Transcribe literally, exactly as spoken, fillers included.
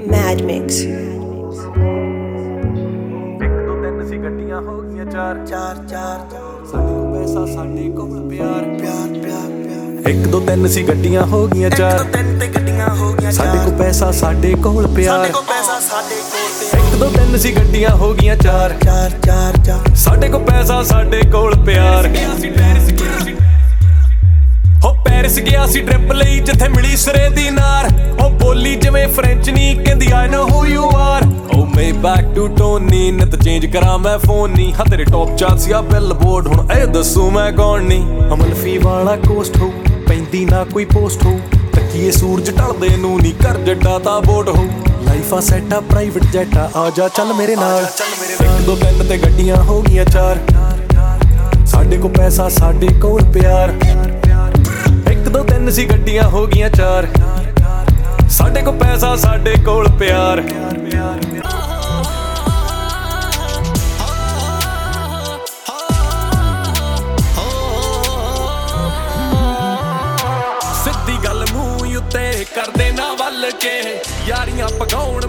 Mad Mix. ਇੱਕ ਦੋ ਤਿੰਨ ਸੀ ਗੱਡੀਆਂ ਹੋ ਗਈਆਂ ਚਾਰ ਚਾਰ ਚਾਰ ਸਾਡੇ ਕੋਲ ਪੈਸਾ ਸਾਡੇ ਕੋਲ ਪਿਆਰ ਪਿਆਰ ਪਿਆਰ ਪਿਆਰ ਇੱਕ ਦੋ ਤਿੰਨ ਸੀ ਗੱਡੀਆਂ ਹੋ ਗਈਆਂ ਚਾਰ ਤਿੰਨ ਤੇ ਗੱਡੀਆਂ ਹੋ ਗਈਆਂ ਸਾਡੇ ਕੋਲ ਪੈਸਾ ਸਾਡੇ ਕੋਲ ਪਿਆਰ ਸਾਡੇ ਕੋਲ ਪੈਸਾ ਸਾਡੇ ਕੋਲ ਇੱਕ ਦੋ ਤਿੰਨ ਸੀ ਗੱਡੀਆਂ ਹੋ ਗਈਆਂ ਚਾਰ ਚਾਰ ਚਾਰ ਚਾਰ ਸਾਡੇ ਕੋਲ ਪੈਸਾ ਸਾਡੇ ਕੋਲ ਪਿਆਰ ਹੋ ਪੈਰਿਸ ਗਿਆ ਸੀ ਟ੍ਰਿਪ ਲਈ ਜਿੱਥੇ ਮਿਲੀ ਸਿਰੇ ਦੀ ਨਾਰ ਉਹ ਬੋਲੀ ਜਿਵੇਂ ਫ੍ਰੈਂਚ ਨਹੀਂ ਕਹਿੰਦੀ I know who you are ਓ ਮੇ ਬੈਕ ਟੂ ਟੋਨੀ ਨਿਤ ਚੇਂਜ ਕਰਾਂ ਮੈਂ ਫੋਨ ਨਹੀਂ ਹਾਂ ਤੇਰੇ ਟੌਪ ਚਾਰਟ ਸੀ ਆ ਬਿਲ ਬੋਰਡ ਹੁਣ ਇਹ ਦੱਸੂ ਮੈਂ ਕੌਣ ਨਹੀਂ ਅਮਲਫੀ ਵਾਲਾ ਕੋਸਟ ਹੋ ਪੈਂਦੀ ਨਾ ਕੋਈ ਪੋਸਟ ਹੋ ਤੱਕੀਏ ਸੂਰਜ ਢਲਦੇ ਨੂੰ ਨਹੀਂ ਕਰ ਜੱਟਾ ਤਾਂ ਵੋਟ ਹੋ ਲਾਈਫ ਆ ਸੈਟ ਆ ਪ੍ਰਾਈਵੇਟ ਜੈਟ ਆ ਆ ਜਾ ਚੱਲ ਮੇਰੇ ਨਾਲ ਇੱਕ ਦੋ ਤਿੰਨ ਤੇ ਗੱਡੀਆਂ ਹੋ ਗਈਆਂ ਚਾਰ ਸਾਡੇ ਕੋਲ ਪੈਸਾ ਸਾਡੇ ਕੋਲ ਪਿਆਰ ਇੱਕ ਦੋ ਤਿੰਨ ਸੀ ਗੱਡੀਆਂ ਹੋ ਗਈਆਂ ਚਾਰ ਸਾਡੇ ਕੋਲ ਪੈਸਾ ਸਾਡੇ ਕੋਲ ਪਿਆਰ ਸਿੱਧੀ ਗੱਲ ਮੂੰਹ ਉੱਤੇ ਕਰਦੇ ਨਾ ਵੱਲ ਕੇ ਯਾਰੀਆਂ ਪਗਾਉਣ